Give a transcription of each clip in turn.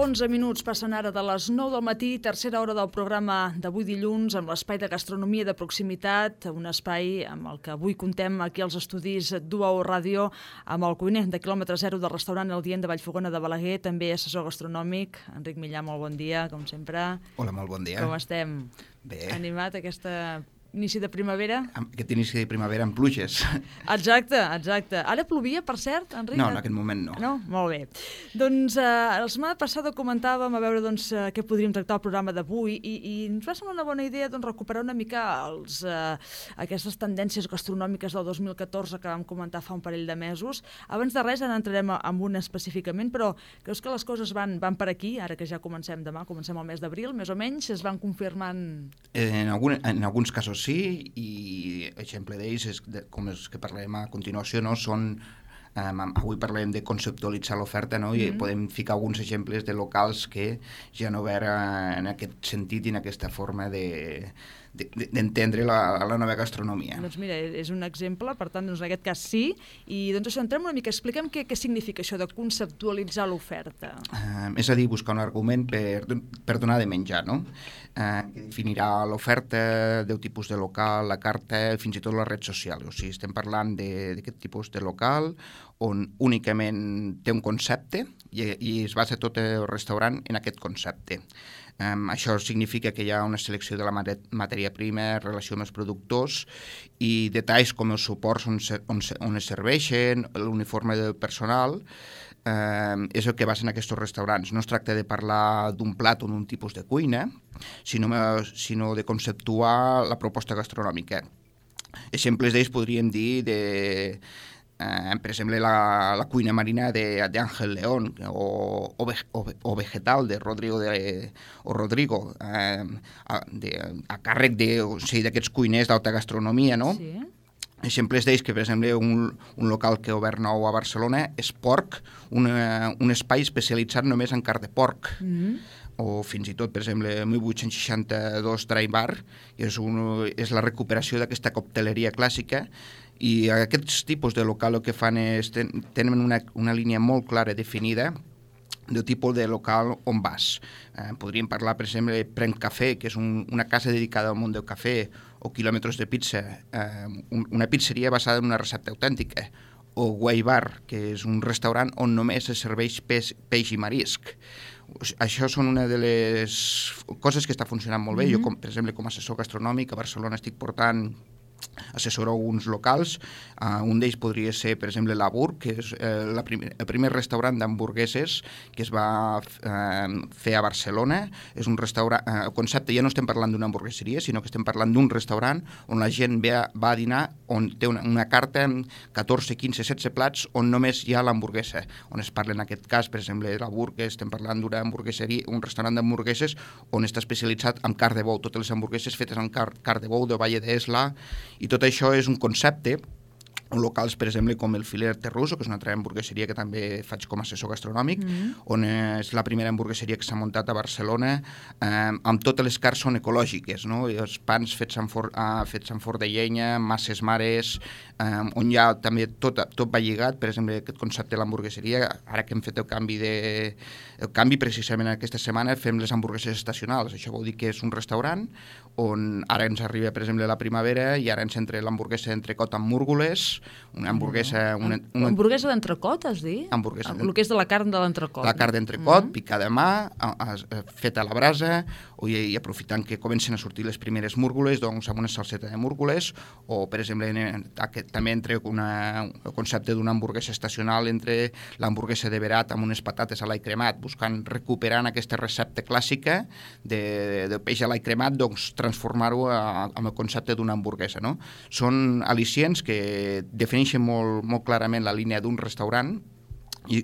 11 minuts passen ara de les 9 del matí, tercera hora del programa d'avui dilluns, amb l'espai de gastronomia de proximitat, un espai amb el que avui contem aquí als estudis d'UAO Ràdio, amb el cuiner de quilòmetre zero del restaurant El Dient de Vallfogona de Balaguer, també assessor gastronòmic. Enric Millà, molt bon dia, com sempre. Hola, molt bon dia. Com estem? Bé. Animat aquesta inici de primavera? Aquest inici de primavera amb pluges. Exacte. Ara plovia, per cert, Enric? No, en aquest moment no. No? Molt bé. Doncs la setmana passada comentàvem a veure què podríem tractar al programa d'avui i ens va semblar una bona idea recuperar una mica aquestes tendències gastronòmiques del 2014 que vam comentar fa un parell de mesos. Abans de res, ara entrarem en una específicament, però creus que les coses van per aquí, ara que ja comencem demà, comencem el mes d'abril, més o menys, es van confirmant? En alguns casos sí, i exemple d'ells, com els que parlem a continuació, no? Avui parlem de conceptualitzar l'oferta, no? I podem ficar alguns exemples de locals que ja no veuen en aquest sentit i en aquesta forma d'entendre la nova gastronomia. Doncs mira, és un exemple, per tant, en aquest cas sí, i doncs això, entrem una mica, expliquem què significa això de conceptualitzar l'oferta. És a dir, buscar un argument per donar de menjar, no? Que definirà l'oferta, del tipus de local, la carta, fins i tot la red social. O sigui, estem parlant d'aquest tipus de local on únicament té un concepte i es basa tot el restaurant en aquest concepte. Això significa que hi ha una selecció de la matèria prima, relació amb els productors i detalls com els suports on es serveixen, l'uniforme del personal, és el que basa en aquests restaurants. No es tracta de parlar d'un plat o d'un tipus de cuina, sinó de conceptuar la proposta gastronòmica. Exemples d'ells podríem dir per exemple, la cuina marina d'Àngel León o vegetal de Rodrigo a càrrec d'aquests cuiners d'alta gastronomia, no? Sí. Exemples d'ells que, per exemple, un local que ha obert nou a Barcelona és Porc, un espai especialitzat només en carn de porc. O fins i tot, per exemple, 1862 Dry Bar, és la recuperació d'aquesta cocteleria clàssica, i aquests tipus de local el que fan és tenen una línia molt clara definida del tipus de local on vas. Podríem parlar, per exemple, Prenc Cafè, que és una casa dedicada al món del cafè, o Quilòmetres de Pizza, una pizzeria basada en una recepta autèntica, o Guai Bar, que és un restaurant on només es serveix peix i marisc. Això són una de les coses que està funcionant molt bé. Jo, per exemple, com a assessor gastronòmic a Barcelona estic portant assessora alguns locals. Un d'ells podria ser, per exemple, La Burg, que és el primer restaurant d'hamburgueses que es va fer a Barcelona. És un restaurant, el concepte ja no estem parlant d'una hamburgueseria, sinó que estem parlant d'un restaurant on la gent va a dinar, on té una carta amb 14, 15, 16 plats on només hi ha l'hamburguesa, on es parla en aquest cas, per exemple, de La Burg, estem parlant d'una hamburgueseria, un restaurant d'hamburgueses on està especialitzat en carn de bou, totes les hamburgueses fetes amb carn de bou de Valle d'Esla, i tot això és un concepte. Locals, per exemple, com el Filer Terruso, que és una altra hamburgueseria que també faig com a assessor gastronòmic, on és la primera hamburgueseria que s'ha muntat a Barcelona, amb totes les carns són ecològiques, no? I els pans fets amb forn de llenya, masses mares, on ja també tot va lligat, per exemple, aquest concepte de l'hamburgueseria. Ara que hem fet el canvi precisament aquesta setmana fem les hamburgueses estacionals. Això vol dir que és un restaurant on ara ens arriba, per exemple, la primavera i ara ens entra l'hamburguesa d'entrecot amb múrgoles, una hamburguesa... Hamburguesa d'entrecot, has dit? El que és de la carn de l'entrecot. La carn d'entrecot, picada a mà, feta a la brasa, i aprofitant que comencen a sortir les primeres múrgoles, doncs amb una salseta de múrgoles, o, per exemple, també entre el concepte d'una hamburguesa estacional entre l'hamburguesa de verat amb unes patates a l'all cremat, buscant recuperar aquesta recepta clàssica de peix a l'all cremat, doncs transformar-ho amb el concepte d'una hamburguesa, no? Són al·licients que defineixen molt clarament la línia d'un restaurant i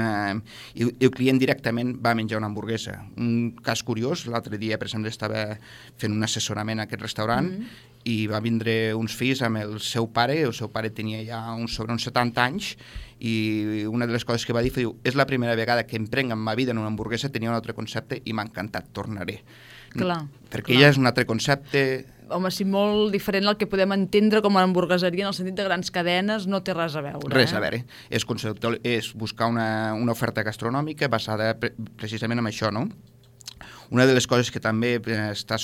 el client directament va menjar una hamburguesa. Un cas curiós, l'altre dia, per exemple, estava fent un assessorament a aquest restaurant i va vindre uns fills amb el seu pare tenia ja sobre uns 70 anys, i una de les coses que va dir, és la primera vegada que em prenc en ma vida en una hamburguesa, tenia un altre concepte i m'ha encantat, tornaré. Clar. Perquè ja és un altre concepte. Home, sí, molt diferent del que podem entendre com a hamburgueseria en el sentit de grans cadenes, no té res a veure. Res a veure. És buscar una oferta gastronòmica basada precisament en això, no? Una de les coses que també que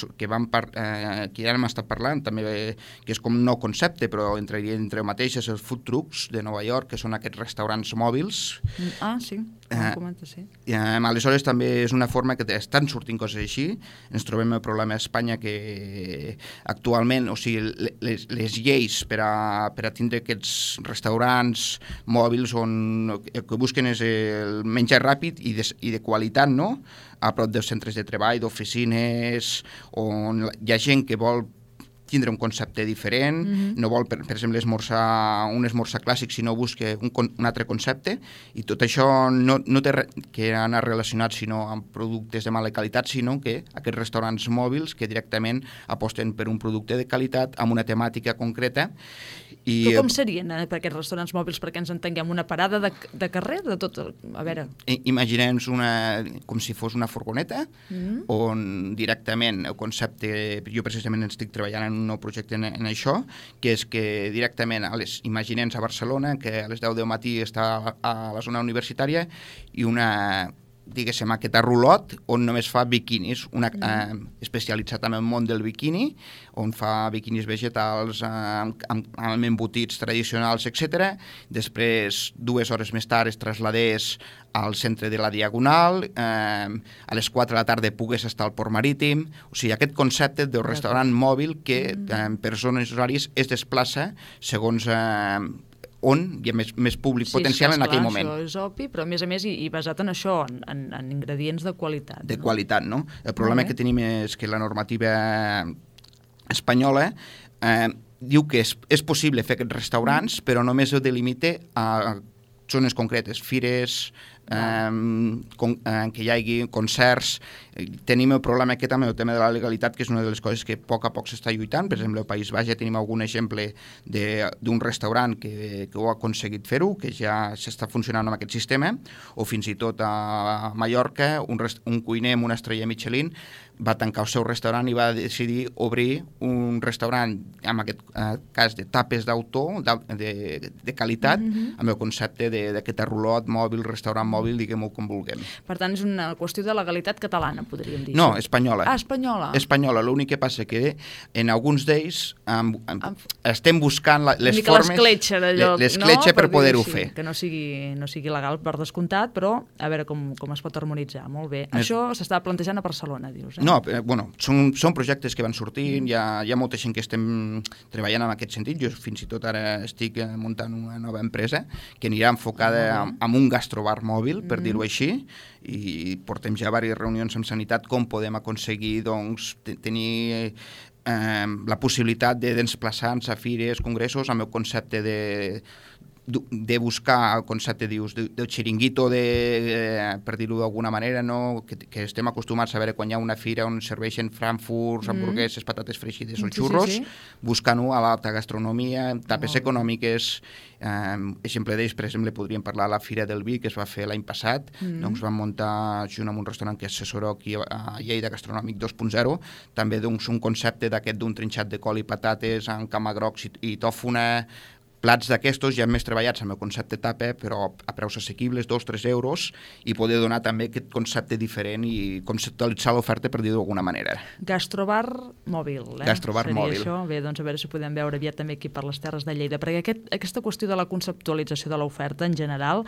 ja hem estat parlant, també que és com un nou concepte, però entre el mateix és els food trucks de Nova York, que són aquests restaurants mòbils. Sí, comenta, sí. Aleshores també és una forma que estan sortint coses així. Ens trobem el problema a Espanya que actualment, o sigui, les lleis per a tindre aquests restaurants mòbils on el que busquen és el menjar ràpid i de qualitat, no?, a prop dels centres de treball, d'oficines, on hi ha gent que vol tindre un concepte diferent, no vol, per exemple, un esmorzar clàssic, sinó busca un altre concepte, i tot això no té que anar relacionat sinó amb productes de mala qualitat, sinó que aquests restaurants mòbils que directament aposten per un producte de qualitat amb una temàtica concreta. Però com serien per aquests restaurants mòbils, perquè ens entenguem? Una parada de carrer? De tot, a veure... Imaginem com si fos una furgoneta, on directament el concepte... Jo precisament estic treballant en un nou projecte en això, que és que directament, imaginem a Barcelona, que a les 10 del matí està a la zona universitària, i diguéssim, aquest rulot on només fa biquinis, especialitzat en el món del biquini, on fa biquinis vegetals amb embotits tradicionals, etc. Després, 2 hores més tard, es trasladés al centre de la Diagonal, a les 4 de la tarda pugues estar al Port Marítim. O sigui, aquest concepte de restaurant mòbil que per zones horàries es desplaça segons on hi ha més públic potencial en aquell moment. Això és obvi, però a més i basat en això, en ingredients de qualitat. De qualitat, no? El problema que tenim és que la normativa espanyola diu que és possible fer aquests restaurants, però només ho delimita a zones concretes, fires, que hi hagi concerts. Tenim el problema aquest amb el tema de la legalitat, que és una de les coses que a poc s'està lluitant. Per exemple, al País Baix ja tenim algun exemple d'un restaurant que ho ha aconseguit fer-ho, que ja s'està funcionant amb aquest sistema, o fins i tot a Mallorca, un cuiner amb una estrella Michelin va tancar el seu restaurant i va decidir obrir un restaurant, en aquest cas de tapes d'autor, de qualitat, amb el concepte d'aquest rulot mòbil, restaurant mòbil, diguem-ho com vulguem. Per tant, és una qüestió de legalitat catalana, podríem dir. No, espanyola. Espanyola. Espanyola. L'únic que passa que en alguns d'ells estem buscant les formes... L'escletxa per poder-ho fer. Que no sigui legal per descomptat, però a veure com es pot harmonitzar. Molt bé. Això s'està plantejant a Barcelona, dius, No, són projectes que van sortint, hi ha molta gent que estem treballant en aquest sentit. Jo fins i tot ara estic muntant una nova empresa que anirà enfocada en un gastrobar mòbil, per dir-ho així, i portem ja diverses reunions amb Sanitat com podem aconseguir tenir la possibilitat de desplaçar-nos a fires, congressos, amb el concepte de buscar el concepte, dius, del xiringuito, per dir-ho d'alguna manera, no? Que estem acostumats a veure quan hi ha una fira on serveixen frankfurts, hamburgueses, patates freixides o xurros, buscant-ho a l'alta gastronomia, tapes econòmiques. Exemple d'ells, per exemple, podríem parlar de la Fira del Vi, que es va fer l'any passat. Doncs vam muntar, junt amb un restaurant que assessoró aquí a Lleida, Gastronòmic 2.0, també un concepte d'aquest d'un trinxat de col i patates amb camagrocs i tòfona, plats d'aquestos ja més treballats amb el concepte tapa, però a preus assequibles, 2-3 euros, i poder donar també aquest concepte diferent i conceptualitzar l'oferta, per dir-ho d'alguna manera. Gastrobar mòbil, Gastrobar mòbil. Seria això? Bé, doncs a veure si podem veure aviat també aquí per les Terres de Lleida, perquè aquesta qüestió de la conceptualització de l'oferta en general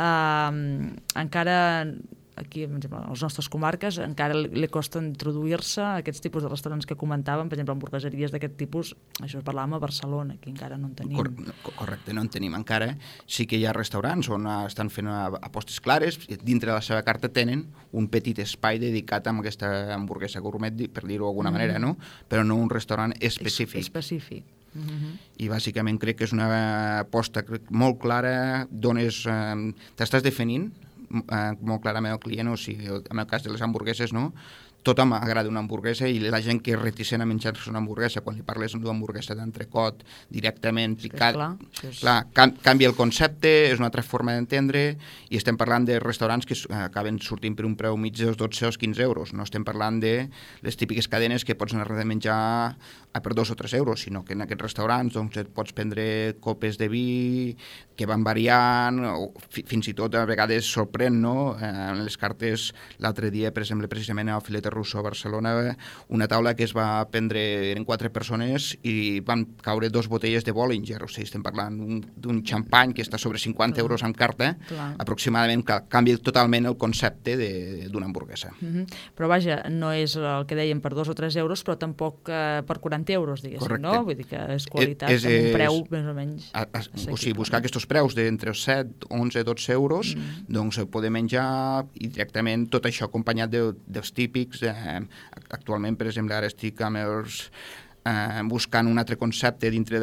encara... Aquí, per exemple, a les nostres comarques encara li costa introduir-se a aquests tipus de restaurants que comentàvem, per exemple, hamburgueseries d'aquest tipus, això parlàvem a Barcelona, aquí encara no en tenim. Correcte, no en tenim encara. Sí que hi ha restaurants on estan fent apostes clares, dintre de la seva carta tenen un petit espai dedicat a aquesta hamburguesa gourmet, per dir-ho d'alguna manera, no? Però no un restaurant específic. Específic. I bàsicament crec que és una aposta molt clara, t'estàs definint molt clarament el client, o sigui, en el cas de les hamburgueses, no? tothom agrada una hamburguesa i la gent que és reticent a menjar-se una hamburguesa, quan li parles d'una hamburguesa d'entrecot directament picada, canvia el concepte, és una altra forma d'entendre, i estem parlant de restaurants que acaben sortint per un preu mig dels 12 o 15 euros. No estem parlant de les típiques cadenes que pots anar a menjar per 2 o 3 euros, sinó que en aquests restaurants doncs, et pots prendre copes de vi que van variant, o fins i tot a vegades sorprèn, no? En les cartes, l'altre dia, per exemple, precisament al Filete Russo a Barcelona, una taula que es va prendre, eren 4 persones i van caure 2 botelles de Bollinger, o sigui, estem parlant d'un xampany que està sobre 50 euros en carta, aproximadament, canvia totalment el concepte d'una hamburguesa. Però vaja, no és el que dèiem per 2 o 3 euros, però tampoc per 40 euros, diguéssim, correcte. No? Vull dir que és qualitat amb un preu més o menys... O sigui, buscar aquests preus d'entre 7, 11, 12 euros, doncs poder menjar i directament tot això acompanyat dels típics. Actualment, per exemple, ara estic amb els... buscant un altre concepte dintre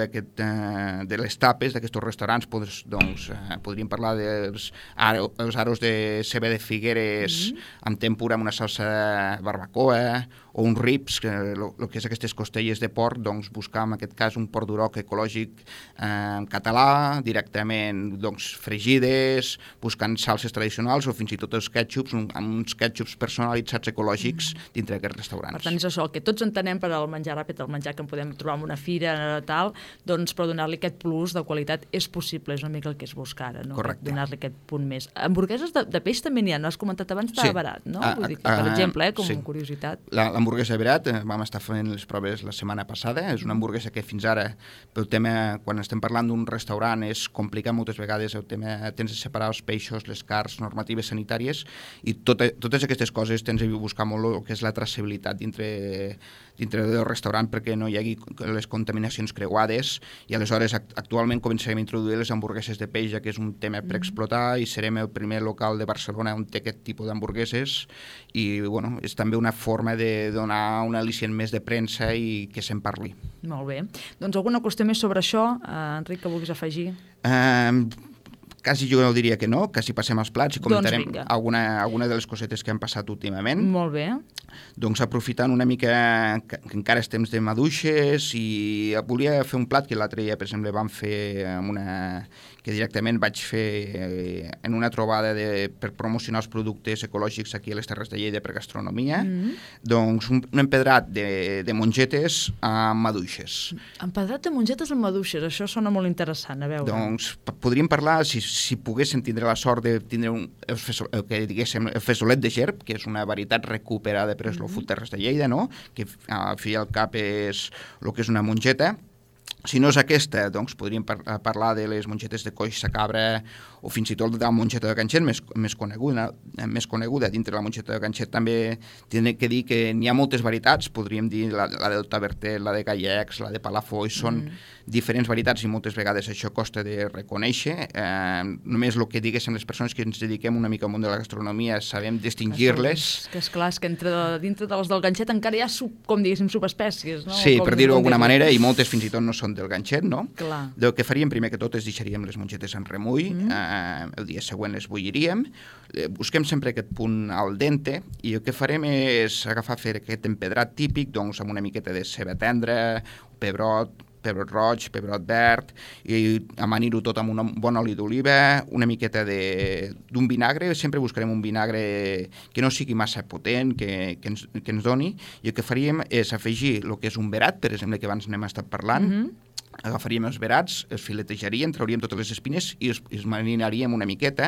de les tapes d'aquests restaurants, doncs podríem parlar dels aros de ceba de Figueres amb tempura amb una salsa de barbacoa, o uns ribs, el que és aquestes costelles de porc, doncs buscar en aquest cas un porc d'uroc ecològic català, directament doncs, fregides, buscant salses tradicionals o fins i tot els ketchups, amb uns ketchups personalitzats ecològics dintre d'aquests restaurants. Per tant, és això, el que tots entenem per al menjar ràpid, el menjar que en podem trobar en una fira, tal, doncs per donar-li aquest plus de qualitat és possible, és una mica el que es busca ara, no? Correcte. Donar-li aquest punt més. Hamburgueses de peix també n'hi ha, no has comentat abans, estava barat, no? Vull dir que, per exemple, com curiositat. L'hamburguesa Verat, vam estar fent les proves la setmana passada, és una hamburguesa que fins ara, pel tema, quan estem parlant d'un restaurant, és complicat moltes vegades el tema, tens de separar els peixos, les carns, normatives sanitàries, i totes aquestes coses tens de buscar molt el que és la traçabilitat dintre del restaurant perquè no hi hagi les contaminacions creuades, i aleshores actualment començarem a introduir les hamburgueses de peix, ja que és un tema per explotar, i serem el primer local de Barcelona on té aquest tipus d'hamburgueses, i bueno, és també una forma de donar un al·licient més de premsa i que se'n parli. Molt bé. Doncs alguna qüestió més sobre això, Enric, que vulguis afegir? Quasi jo diria que no, quasi passem als plats i comentarem alguna de les cosetes que han passat últimament. Molt bé. Doncs aprofitant una mica que encara és temps de maduixes, i volia fer un plat que l'altre dia, per exemple, vam fer que directament vaig fer en una trobada per promocionar els productes ecològics aquí a les Terres de Lleida per gastronomia, doncs un empedrat de mongetes amb maduixes. Empedrat de mongetes amb maduixes, això sona molt interessant, a veure. Doncs podríem parlar, si poguéssim tindre la sort de tindre el fesolet de gerb, que és una varietat recuperada per Slow Food Terres de Lleida, no? Que al fi i al cap és el que és una mongeta. Si no és aquesta, doncs podríem parlar de les mongetes de coixa cabra, o fins i tot de la mongeta de ganxet més coneguda. Dintre la mongeta de ganxet també hem de dir que n'hi ha moltes varietats, podríem dir la del tavertet, la de gallecs, la de palafoll, són diferents varietats i moltes vegades això costa de reconèixer. Només el que diguéssim les persones que ens dediquem una mica al món de la gastronomia sabem distingir-les. Que és clar, és que dintre de les del ganxet encara hi ha, com diguéssim, subespècies, no? Sí, per dir-ho d'alguna manera, i moltes fins i tot no són del ganxet, no? Clar. El que faríem primer que tot és deixaríem les mongetes en remull, el dia següent les bulliríem, busquem sempre aquest punt al dente, i el que farem és fer aquest empedrat típic, doncs amb una miqueta de ceba tendra, pebrot roig, pebrot verd, i amanir-ho tot amb un bon oli d'oliva, una miqueta d'un vinagre, sempre buscarem un vinagre que no sigui massa potent, que ens doni, i el que faríem és afegir el que és un verat, per exemple, que abans n'hem estat parlant, agafaríem els verats, els filetejaríem, trauríem totes les espines i els marinaríem una miqueta,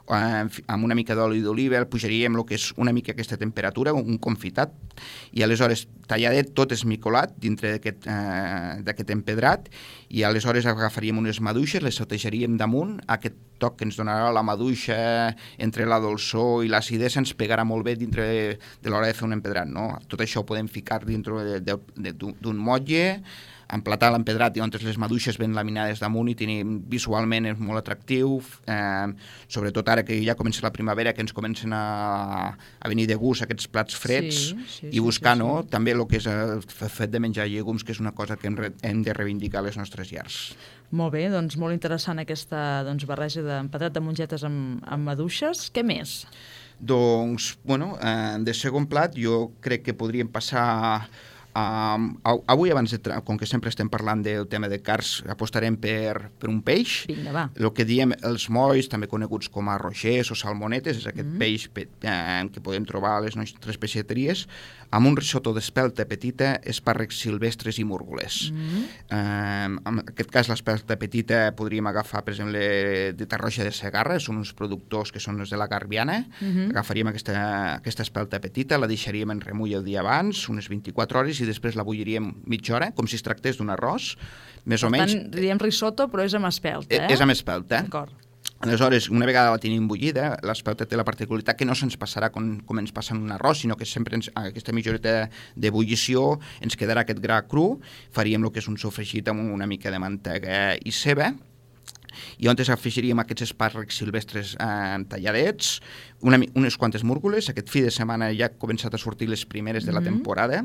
amb una mica d'oli d'oliva, el pujaríem el que és una mica aquesta temperatura, un confitat, i aleshores talladet tot esmicolat dintre d'aquest empedrat, i aleshores agafaríem unes maduixes, les saltejaríem damunt, aquest toc que ens donarà la maduixa entre la dolçor i l'acidesa ens pegarà molt bé dintre de l'hora de fer un empedrat, no? Tot això ho podem ficar dintre d'un motlle, emplatar l'empedrat i on les maduixes ben laminades damunt, i visualment és molt atractiu, sobretot ara que ja comença la primavera, que ens comencen a venir de gust aquests plats freds, i buscar també el que és el fet de menjar llegums, que és una cosa que hem de reivindicar a les nostres llars. Molt bé, doncs molt interessant aquesta barreja d'empedrat de mongetes amb maduixes. Què més? Doncs, bueno, de segon plat jo crec que podríem passar avui, com que sempre estem parlant del tema de cars, apostarem per un peix. Vinga, va. El que diem els molls, també coneguts com a rogers o salmonetes, és aquest peix que podem trobar a les nostres peixateries, amb un risotto d'espelta petita, espàrrecs silvestres i múrgoles. En aquest cas, l'espelta petita podríem agafar, per exemple, de Tarroja de Segarra, són uns productors que són els de la Garbiana. Agafaríem aquesta espelta petita, la deixaríem en remull el dia abans, unes 24 hores, i després la bulliríem mitja hora, com si es tractés d'un arròs, més o menys. Per tant, diem risotto, però és amb espelta, És amb espelta. D'acord. Aleshores, una vegada la tenim bullida, l'espelta té la particularitat que no se'ns passarà com ens passa en un arròs, sinó que sempre aquesta mitja horeta d'ebullició ens quedarà aquest gra cru, faríem el que és un sofregit amb una mica de mantega i ceba, i on afegiríem aquests espàrrecs silvestres talladets, unes quantes múrgoles. Aquest fi de setmana ja han començat a sortir les primeres de la temporada,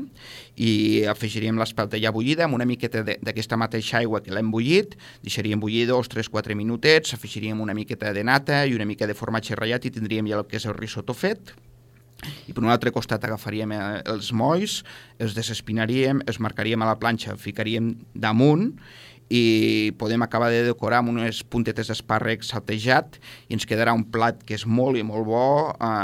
i afegiríem l'espelta ja bullida amb una miqueta d'aquesta mateixa aigua que l'hem bullit, deixaríem bullir 2, 3, 4 minutets, afegiríem una miqueta de nata i una mica de formatge ratllat i tindríem ja el que és el risotto fet. I per un altre costat agafaríem els molls, els desespinaríem, els marcaríem a la planxa, ficaríem damunt, i podem acabar de decorar amb unes puntetes d'espàrrec saltejat i ens quedarà un plat que és molt i molt bo,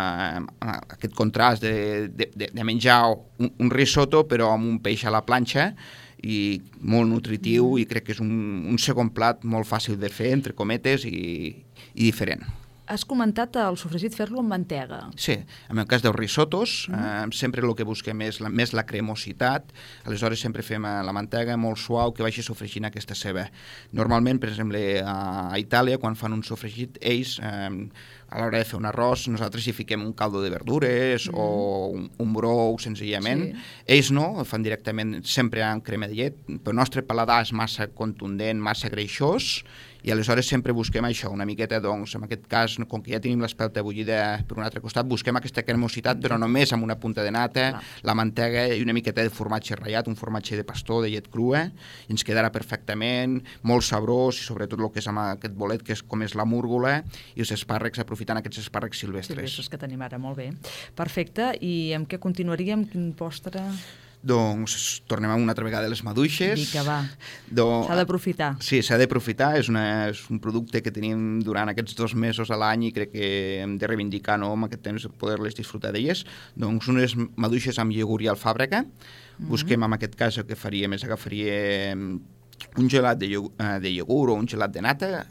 aquest contrast de menjar un risotto però amb un peix a la planxa, i molt nutritiu, i crec que és un segon plat molt fàcil de fer, entre cometes, i diferent. Has comentat el sofregit fer-lo amb mantega. Sí, en el cas dels risottos, sempre el que busquem és més la cremositat, aleshores sempre fem la mantega molt suau que vagi sofregint aquesta ceba. Normalment, per exemple, a Itàlia, quan fan un sofregit, ells, a l'hora de fer un arròs, nosaltres hi fiquem un caldo de verdures o un brou, senzillament. Sí. Ells no, el fan directament sempre amb crema de llet, però el nostre paladar és massa contundent, massa greixós, i aleshores sempre busquem això, una miqueta, doncs, en aquest cas, com que ja tenim l'espelta bullida per un altre costat, busquem aquesta cremositat, però només amb una punta de nata, la mantega i una miqueta de formatge ratllat, un formatge de pastor, de llet crua, i ens quedarà perfectament, molt sabrós, i sobretot el que és amb aquest bolet, que és com és la múrgola, i els espàrrecs, aprofitant aquests espàrrecs silvestres. Silvestres que tenim ara, molt bé. Perfecte, i amb què continuaríem? Quin postre? Doncs tornem una altra vegada a les maduixes. Dic que va, s'ha d'aprofitar. Sí, s'ha d'aprofitar, és un producte que tenim durant aquests 2 mesos a l'any i crec que hem de reivindicar, no, amb aquest temps poder-les disfrutar d'elles. Doncs unes maduixes amb iogurt i alfàbrega. Busquem, en aquest cas, el que faríem és agafaríem un gelat de iogurt o un gelat de nata,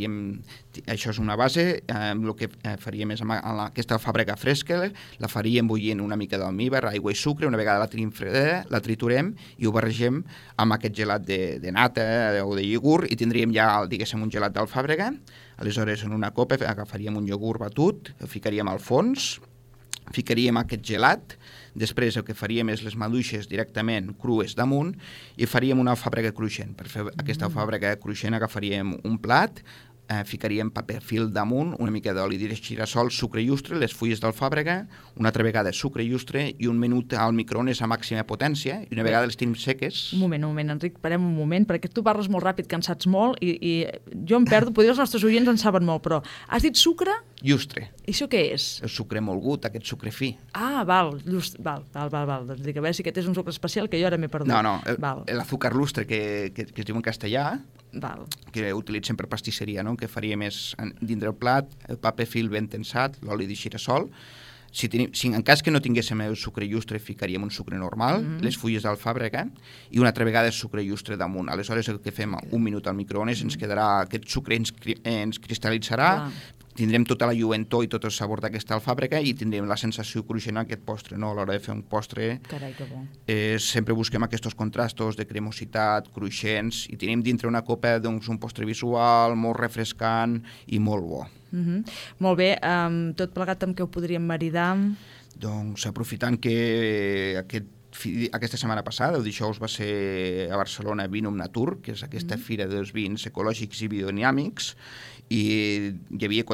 això és una base, el que faríem és amb aquesta alfàbrega fresca, la faríem bullint una mica d'almíbar, aigua i sucre, una vegada la tenim freda, la triturem i ho barregem amb aquest gelat de nata o de iogurt i tindríem ja, diguéssim, un gelat d'alfàbrega. Aleshores, en una copa agafaríem un iogurt batut, el ficaríem al fons, ficaríem aquest gelat, després el que faríem és les maduixes directament crues damunt i faríem una alfàbrega cruixent. Per fer aquesta alfàbrega cruixent agafaríem un plat, ficaríem paper fil damunt, una mica d'oli de girassol, sucre llustre, les fulles d'alfàbrega, una altra vegada sucre llustre i un minut al microones a màxima potència i una vegada les tenim seques... Un moment, Enric, parem un moment, perquè tu parles molt ràpid, que en saps molt, i jo em perdo, potser els nostres oients en saben molt, però has dit sucre? Llustre. I això què és? El sucre molgut, aquest sucre fi. Ah, val. Doncs dic, a veure si aquest és un sucre especial que jo ara m'he perdut. No, l'azúcar lustre que es diu en castellà, que utilitzem per pastisseria, no? Que faríem és dintre el plat, el paper fil ben tensat, l'oli de girassol. Si en cas que no tinguéssim el sucre llustre, ficaríem un sucre normal, les fulles d'alfàbrega i una altra vegada sucre llustre damunt. Aleshores, el que fem, un minut al microones, ens quedarà, aquest sucre ens cristal·litzarà, tindrem tota la lluentor i tot el sabor d'aquesta alfàbrega i tindrem la sensació cruixent en aquest postre, no? A l'hora de fer un postre. Carai, que bo. Sempre busquem aquests contrastos de cremositat, cruixents, i tenim dintre una copa, doncs, un postre visual molt refrescant i molt bo. Molt bé, tot plegat amb què ho podríem maridar? Doncs aprofitant que aquesta setmana passada, el dijous, va ser a Barcelona Vinum Natur, que és aquesta fira dels vins ecològics i biodinàmics, i hi havia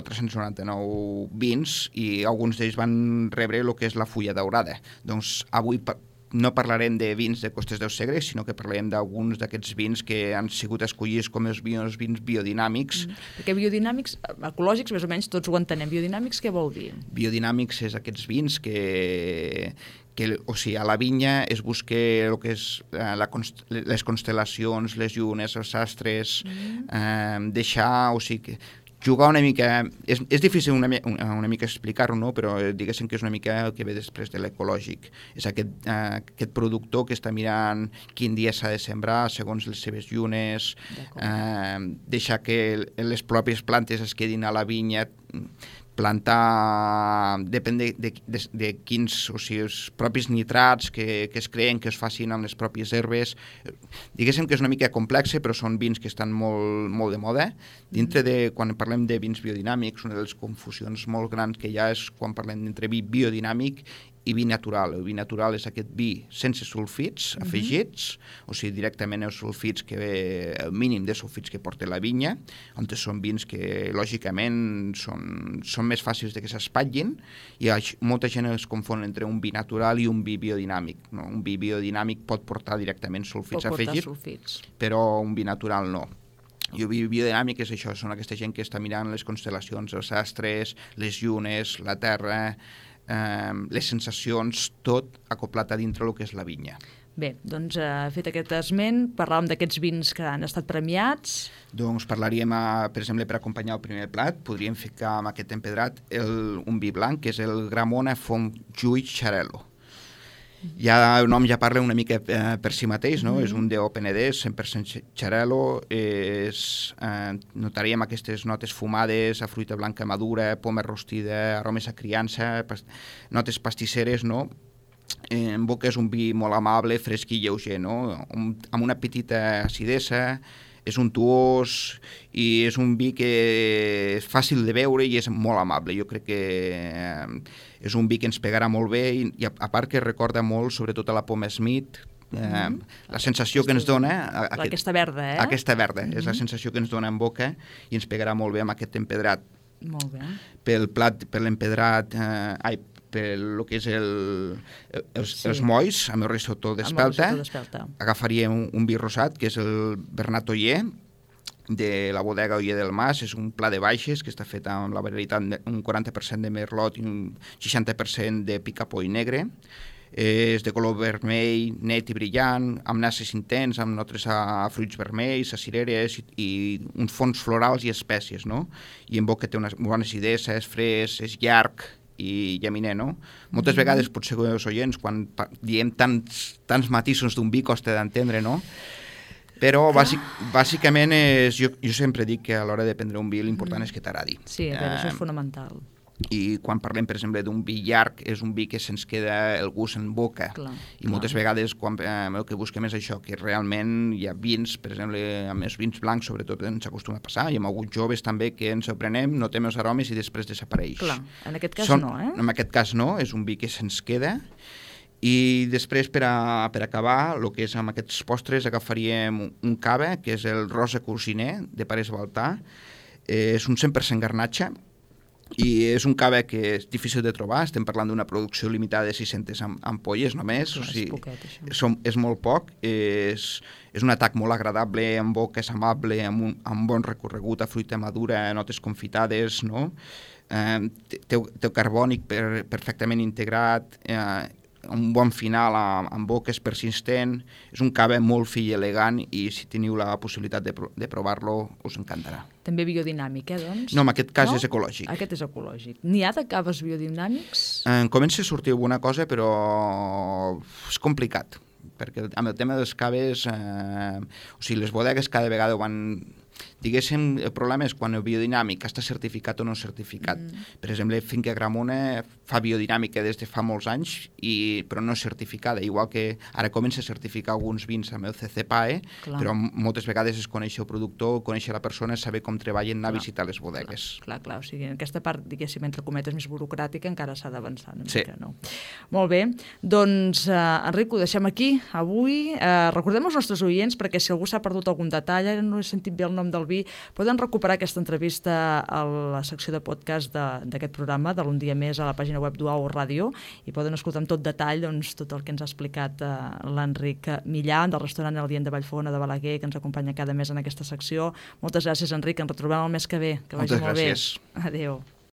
499 vins i alguns d'ells van rebre el que és la fulla daurada. Doncs avui no parlarem de vins de Costes del Segre, sinó que parlarem d'alguns d'aquests vins que han sigut escollits com els vins biodinàmics. Perquè biodinàmics, ecològics, més o menys tots ho entenem. Biodinàmics què vol dir? Biodinàmics és aquests vins que o sigui, a la vinya es busca el que és les constel·lacions, les llunes, els astres, deixar, o sigui, jugar una mica... És difícil una mica explicar-ho, no? Però diguéssim que és una mica el que ve després de l'ecològic. És aquest productor que està mirant quin dia s'ha de sembrar segons les seves llunes, deixar que les pròpies plantes es quedin a la vinya, plantar, depèn de quins, o sigui, els propis nitrats que es creen, que es facin amb les pròpies herbes. Diguéssim que és una mica complex, però són vins que estan molt de moda. Dintre de, quan parlem de vins biodinàmics, una de les confusions molt grans que hi ha és quan parlem entre vi biodinàmic i vi natural. El vi natural és aquest vi sense sulfits afegits, o sigui, directament els sulfits el mínim de sulfits que porta la vinya, on són vins que, lògicament, són més fàcils de que s'espatllin, i molta gent es confon entre un vi natural i un vi biodinàmic. No? Un vi biodinàmic pot portar directament sulfits afegits, però un vi natural no. I el vi biodinàmic és això, són aquesta gent que està mirant les constel·lacions, els astres, les llunes, la terra, les sensacions, tot acoplat a dintre el que és la vinya. Bé, doncs fet aquest esment, parlàvem d'aquests vins que han estat premiats. Doncs parlaríem, per exemple, per acompanyar el primer plat, podríem ficar amb aquest empedrat un vi blanc, que és el Gramona Fontjuïc Xarel·lo. Ja el nom ja parla una mica per si mateix, no? És un DOPND, 100% Xarel·lo, notaríem aquestes notes fumades, a fruita blanca madura, poma rostida, aromes a criança, notes pastisseres, no? En boca és un vi molt amable, fresc i lleuger, no? Amb una petita acidesa, és untuós i és un vi que és fàcil de beure i és molt amable. Jo crec que és un vi que ens pegarà molt bé i a part que recorda molt, sobretot a la Poma Smith, la sensació que ens dona... Aquesta verda, Aquesta verda, és la sensació que ens dona en boca i ens pegarà molt bé amb aquest empedrat. Molt bé. Per l'empedrat... per el que és els molls, amb el risotto d'espelta, agafaríem un vi rosat, que és el Bernat Oller, de la bodega Oller del Mas. És un pla de baixes que està fet amb la varietat un 40% de merlot i un 60% de picapoll negre. És de color vermell, net i brillant, amb nasses intens, amb notes a fruits vermells, a cireres i uns fons florals i espècies, no? I en boca té unes bones idees, és fresc, és llarg i llaminer, no? Moltes vegades, potser els oients, quan diem tants matisos d'un vi, costa d'entendre, no? Però bàsicament jo sempre dic que a l'hora de prendre un vi l'important és que t'agradi. Sí, això és fonamental. I quan parlem, per exemple, d'un vi llarg, és un vi que se'ns queda el gust en boca. Moltes vegades el que busquem és això, que realment hi ha vins, per exemple, amb els vins blancs sobretot ens acostuma a passar, i amb alguns joves també que ens el prenem, notem els aromes i després desapareix. Clar, en aquest cas no, En aquest cas no, és un vi que se'ns queda. I després, per acabar, el que és amb aquests postres, agafaríem un cava, que és el Rosa Cursiner, de Pares Baltà. És un 100% garnatxa, i és un cava que és difícil de trobar. Estem parlant d'una producció limitada de 600 ampolles només, o sigui, és molt poc. És un atac molt agradable, en boca és amable, amb un bon recorregut a fruita madura, notes confitades, no? Té el carbònic perfectament integrat, un bon final amb boca, és persistent. És un cava molt fi i elegant, i si teniu la possibilitat de provar-lo us encantarà. També biodinàmic, doncs? No, en aquest cas és ecològic. Aquest és ecològic. N'hi ha de caves biodinàmics? Comença a sortir alguna cosa, però és complicat, perquè amb el tema dels caves, o sigui, les bodegues cada vegada ho van... Diguéssim, el problema és quan el biodinàmic està certificat o no certificat. Per exemple, Finca Gramona fa biodinàmica des de fa molts anys, però no és certificada, igual que ara comença a certificar alguns vins amb el CCPAE, però moltes vegades es coneix el productor, coneix la persona, saber com treballen, anar a visitar les bodegues. Clar, o sigui, en aquesta part, diguéssim, entre cometes, més burocràtica, encara s'ha d'avançar una mica, no? Molt bé, doncs, Enric, ho deixem aquí avui. Recordem els nostres oients, perquè si algú s'ha perdut algun detall, no he sentit bé el nom del vi. Poden recuperar aquesta entrevista a la secció de podcast d'aquest programa, de l'Un dia més, a la pàgina web d'UAU Ràdio, i poden escoltar amb tot detall tot el que ens ha explicat l'Enric Millà, del restaurant El Dient de Vallfogona de Balaguer, que ens acompanya cada mes en aquesta secció. Moltes gràcies, Enric, ens retrobem el mes que ve. Que vagi molt bé. Moltes gràcies. Adéu.